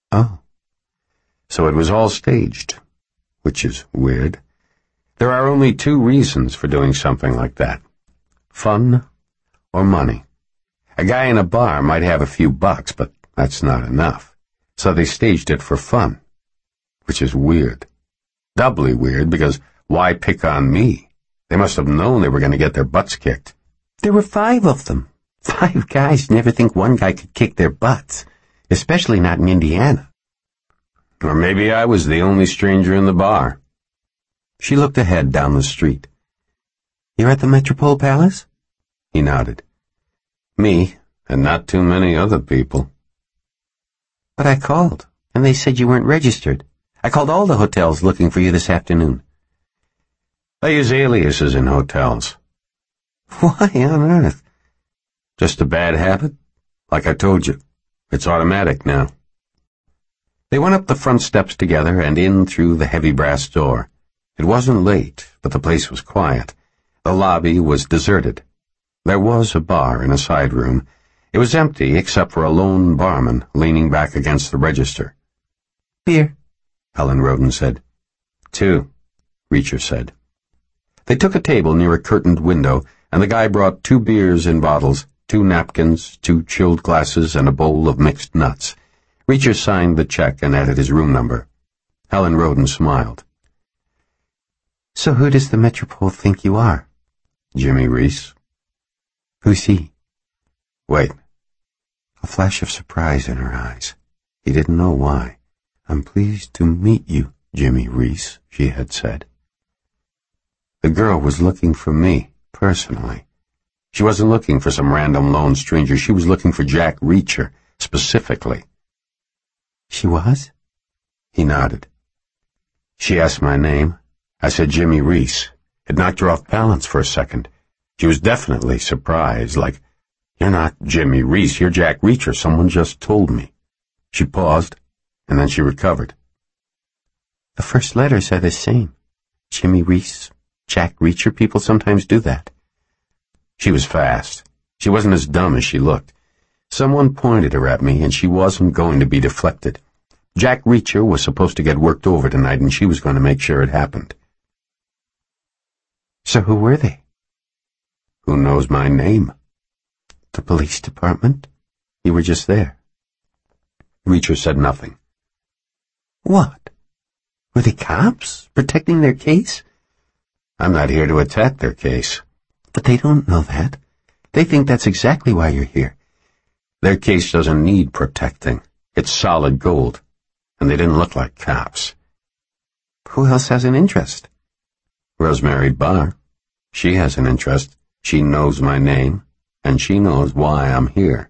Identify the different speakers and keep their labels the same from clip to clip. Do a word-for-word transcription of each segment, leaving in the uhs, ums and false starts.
Speaker 1: Oh. So it was all staged, which is weird. There are only two reasons for doing something like that. Fun or money. A guy in a bar might have a few bucks, but that's not enough. So they staged it for fun, which is weird. Doubly weird because why pick on me? They must have known they were going to get their butts kicked.
Speaker 2: There were five of them. Five guys never think one guy could kick their butts, especially not in Indiana.
Speaker 1: Or maybe I was the only stranger in the bar.
Speaker 2: She looked ahead down the street. You're at the Metropole Palace?
Speaker 1: He nodded. Me, and not too many other people.
Speaker 2: But I called, and they said you weren't registered. I called all the hotels looking for you this afternoon.
Speaker 1: I use aliases in hotels.
Speaker 2: Why on earth?
Speaker 1: Just a bad habit. Like I told you, it's automatic now. They went up the front steps together and in through the heavy brass door. It wasn't late, but the place was quiet. The lobby was deserted. There was a bar in a side room. It was empty except for a lone barman leaning back against the register.
Speaker 2: Beer,
Speaker 1: Helen Roden said. Two, Reacher said. They took a table near a curtained window, and the guy brought two beers in bottles, two napkins, two chilled glasses, and a bowl of mixed nuts. Reacher signed the check and added his room number. Helen Roden smiled.
Speaker 2: So who does the Metropole think you are?
Speaker 1: Jimmy Reese.
Speaker 2: Who's he?
Speaker 1: Wait.
Speaker 2: A flash of surprise in her eyes. He didn't know why. I'm pleased to meet you, Jimmy Reese, she had said.
Speaker 1: The girl was looking for me, personally. She wasn't looking for some random lone stranger. She was looking for Jack Reacher, specifically.
Speaker 2: She was?
Speaker 1: He nodded. She asked my name. I said Jimmy Reese. It knocked her off balance for a second. She was definitely surprised, like, you're not Jimmy Reese, you're Jack Reacher, someone just told me. She paused, and then she recovered.
Speaker 2: The first letters are the same. Jimmy Reese, Jack Reacher, people sometimes do that.
Speaker 1: She was fast. She wasn't as dumb as she looked. Someone pointed her at me, and she wasn't going to be deflected. Jack Reacher was supposed to get worked over tonight, and she was going to make sure it happened.
Speaker 2: So who were they?
Speaker 1: Who knows my name?
Speaker 2: The police department? You were just there.
Speaker 1: Reacher said nothing.
Speaker 2: What? Were they cops, protecting their case?
Speaker 1: I'm not here to attack their case.
Speaker 2: But they don't know that. They think that's exactly why you're here.
Speaker 1: Their case doesn't need protecting. It's solid gold. And they didn't look like cops.
Speaker 2: Who else has an interest?
Speaker 1: Rosemary Barr. She has an interest. She knows my name, and she knows why I'm here.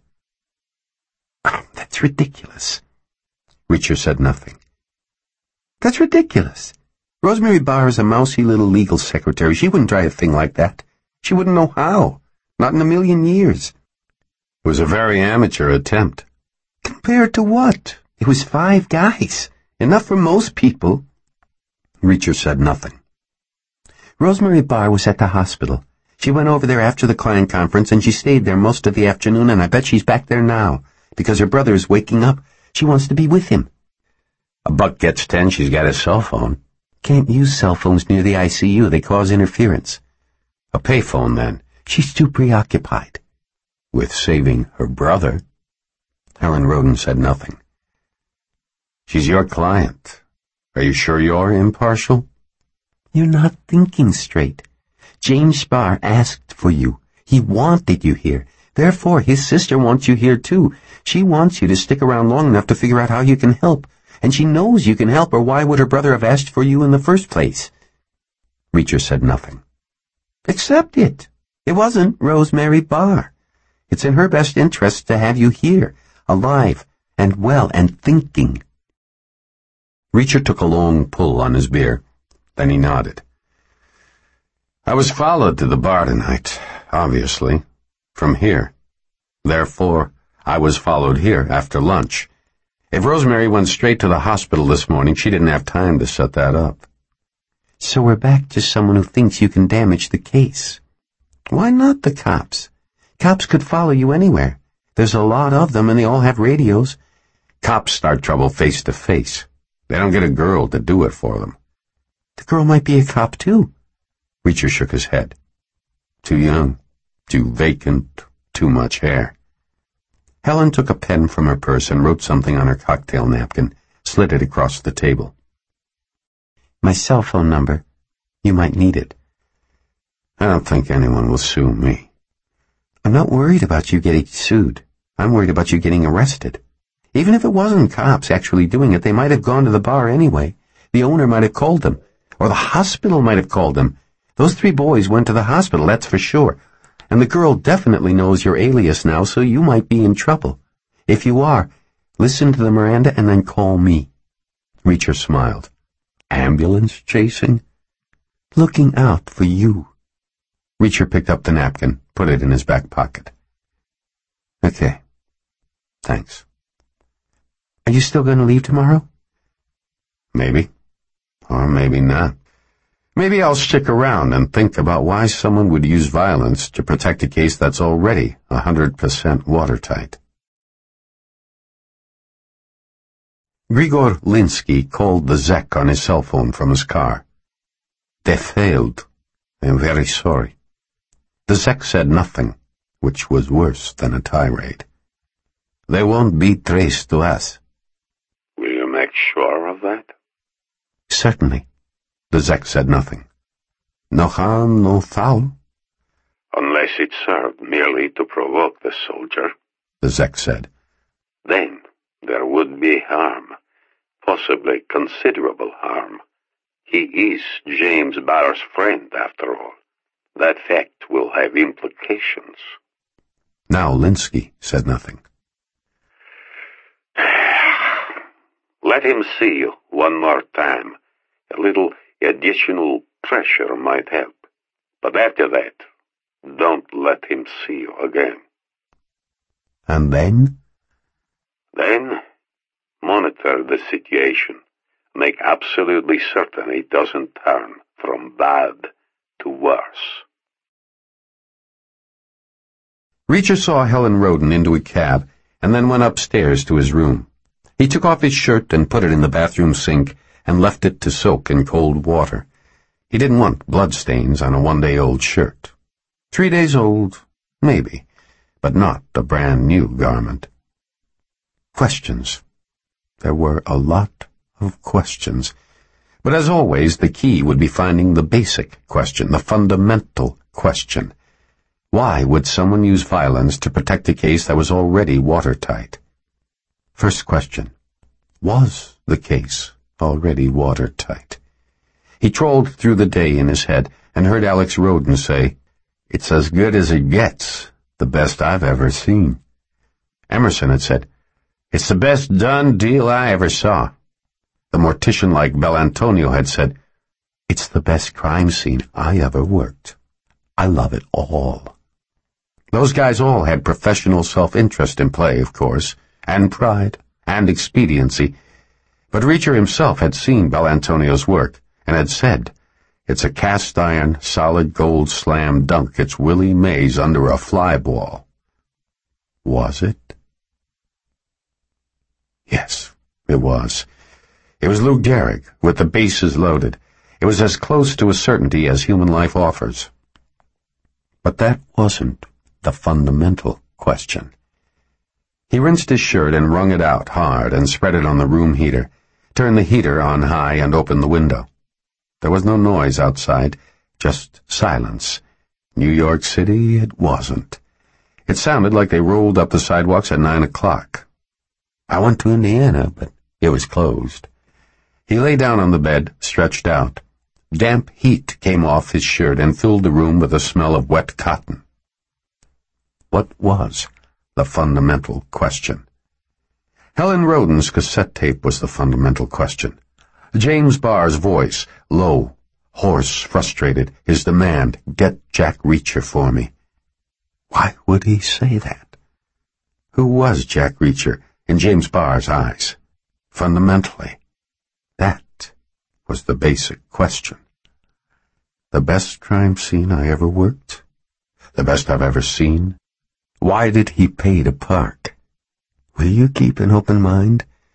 Speaker 2: Oh, that's ridiculous.
Speaker 1: Reacher said nothing.
Speaker 2: That's ridiculous. Rosemary Barr is a mousy little legal secretary. She wouldn't try a thing like that. She wouldn't know how. Not in a million years.
Speaker 1: It was a very amateur attempt.
Speaker 2: Compared to what? It was five guys. Enough for most people.
Speaker 1: Reacher said nothing.
Speaker 2: Rosemary Barr was at the hospital. She went over there after the client conference, and she stayed there most of the afternoon, and I bet she's back there now, because her brother is waking up. She wants to be with him.
Speaker 1: A buck gets ten, she's got a cell phone.
Speaker 2: Can't use cell phones near the I C U. They cause interference.
Speaker 1: A payphone, then.
Speaker 2: She's too preoccupied.
Speaker 1: With saving her brother. Helen Roden said nothing. She's your client. Are you sure you're impartial?
Speaker 2: You're not thinking straight. James Barr asked for you. He wanted you here. Therefore, his sister wants you here too. She wants you to stick around long enough to figure out how you can help. And she knows you can help, or why would her brother have asked for you in the first place?
Speaker 1: Reacher said nothing.
Speaker 2: Accept it. It wasn't Rosemary Barr. It's in her best interest to have you here, alive and well and thinking.
Speaker 1: Reacher took a long pull on his beer. Then he nodded. I was followed to the bar tonight, obviously, from here. Therefore, I was followed here after lunch. If Rosemary went straight to the hospital this morning, she didn't have time to set that up.
Speaker 2: So we're back to someone who thinks you can damage the case. Why not the cops? Cops could follow you anywhere. There's a lot of them, and they all have radios.
Speaker 1: Cops start trouble face to face. They don't get a girl to do it for them.
Speaker 2: The girl might be a cop, too.
Speaker 1: Reacher shook his head. Too young, too vacant, too much hair. Helen took a pen from her purse and wrote something on her cocktail napkin, slid it across the table.
Speaker 2: My cell phone number. You might need it.
Speaker 1: I don't think anyone will sue me.
Speaker 2: I'm not worried about you getting sued. I'm worried about you getting arrested. Even if it wasn't cops actually doing it, they might have gone to the bar anyway. The owner might have called them. Or the hospital might have called them. Those three boys went to the hospital, that's for sure. And the girl definitely knows your alias now, so you might be in trouble. If you are, listen to the Miranda and then call me.
Speaker 1: Reacher smiled. Ambulance chasing?
Speaker 2: Looking out for you.
Speaker 1: Reacher picked up the napkin, put it in his back pocket. Okay. Thanks.
Speaker 2: Are you still going to leave tomorrow?
Speaker 1: Maybe. Or maybe not. Maybe I'll stick around and think about why someone would use violence to protect a case that's already a hundred percent watertight. Grigor Linsky called the Zek on his cell phone from his car. They failed. I'm very sorry. The Zek said nothing, which was worse than a tirade. They won't be traced to us.
Speaker 3: Will you make sure of that?
Speaker 1: Certainly. The Zek said nothing. No harm, no foul.
Speaker 3: Unless it served merely to provoke the soldier,
Speaker 1: the Zek said.
Speaker 3: Then there would be harm, possibly considerable harm. He is James Barr's friend, after all. That fact will have implications.
Speaker 1: Now Linsky said nothing.
Speaker 3: Let him see you one more time. A little additional pressure might help. But after that, don't let him see you again.
Speaker 1: And then?
Speaker 3: Then, monitor the situation. Make absolutely certain it doesn't turn from bad to worse.
Speaker 1: Reacher saw Helen Roden into a cab and then went upstairs to his room. He took off his shirt and put it in the bathroom sink and left it to soak in cold water. He didn't want bloodstains on a one-day-old shirt. Three days old, maybe, but not a brand-new garment. Questions. There were a lot of questions. But as always, the key would be finding the basic question, the fundamental question. Why would someone use violence to protect a case that was already watertight? First question. Was the case already watertight? He trolled through the day in his head and heard Alex Roden say, "It's as good as it gets, the best I've ever seen." Emerson had said, "It's the best done deal I ever saw." The mortician like Belantonio had said, "It's the best crime scene I ever worked. I love it all." Those guys all had professional self-interest in play, of course, and pride, and expediency, but Reacher himself had seen Belantonio's work, and had said, "It's a cast-iron, solid gold slam dunk. It's Willie Mays under a fly ball." Was it? Yes, it was. It was Lou Gehrig, with the bases loaded. It was as close to a certainty as human life offers. But that wasn't the fundamental question. He rinsed his shirt and wrung it out hard and spread it on the room heater, turned the heater on high and opened the window. There was no noise outside, just silence. New York City it wasn't. It sounded like they rolled up the sidewalks at nine o'clock. I went to Indiana, but it was closed. He lay down on the bed, stretched out. Damp heat came off his shirt and filled the room with a smell of wet cotton. What was the fundamental question? Helen Roden's cassette tape was the fundamental question. James Barr's voice, low, hoarse, frustrated, his demand, "Get Jack Reacher for me." Why would he say that? Who was Jack Reacher in James Barr's eyes? Fundamentally, that was the basic question. The best crime scene I ever worked? The best I've ever seen? Why did he pay to park? Will you keep an open mind?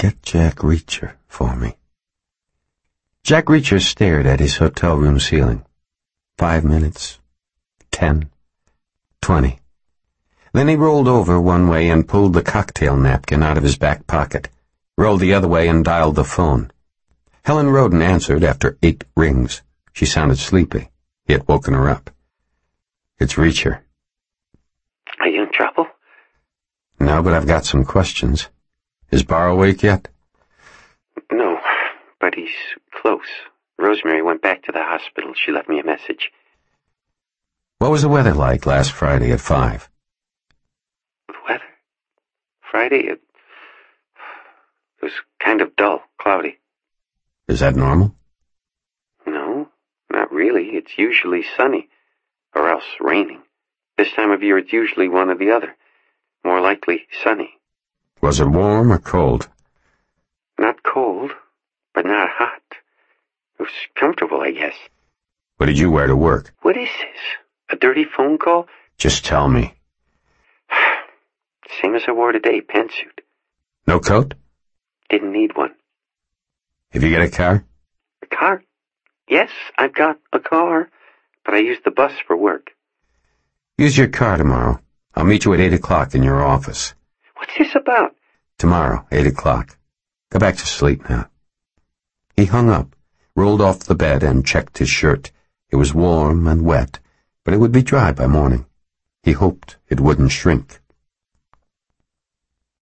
Speaker 1: Get Jack Reacher for me. Jack Reacher stared at his hotel room ceiling. Five minutes. Ten. Twenty. Then he rolled over one way and pulled the cocktail napkin out of his back pocket, rolled the other way and dialed the phone. Helen Roden answered after eight rings. She sounded sleepy. He had woken her up. It's Reacher.
Speaker 4: Are you in trouble?
Speaker 1: No, but I've got some questions. Is Barr awake yet?
Speaker 4: No, but he's close. Rosemary went back to the hospital. She left me a message.
Speaker 1: What was the weather like last Friday at five?
Speaker 4: The weather? Friday, it was kind of dull, cloudy.
Speaker 1: Is that normal?
Speaker 4: No, not really. It's usually sunny, or else raining. This time of year it's usually one or the other. More likely sunny.
Speaker 1: Was it warm or cold?
Speaker 4: Not cold, but not hot. It was comfortable, I guess.
Speaker 1: What did you wear to work?
Speaker 4: What is this? A dirty phone call?
Speaker 1: Just tell me.
Speaker 4: Same as I wore today, pantsuit.
Speaker 1: No coat?
Speaker 4: Didn't need one.
Speaker 1: Have you got a car?
Speaker 4: A car? Yes, I've got a car, but I use the bus for work.
Speaker 1: Use your car tomorrow. I'll meet you at eight o'clock in your office.
Speaker 4: What's this about?
Speaker 1: Tomorrow, eight o'clock. Go back to sleep now. He hung up, rolled off the bed, and checked his shirt. It was warm and wet, but it would be dry by morning. He hoped it wouldn't shrink.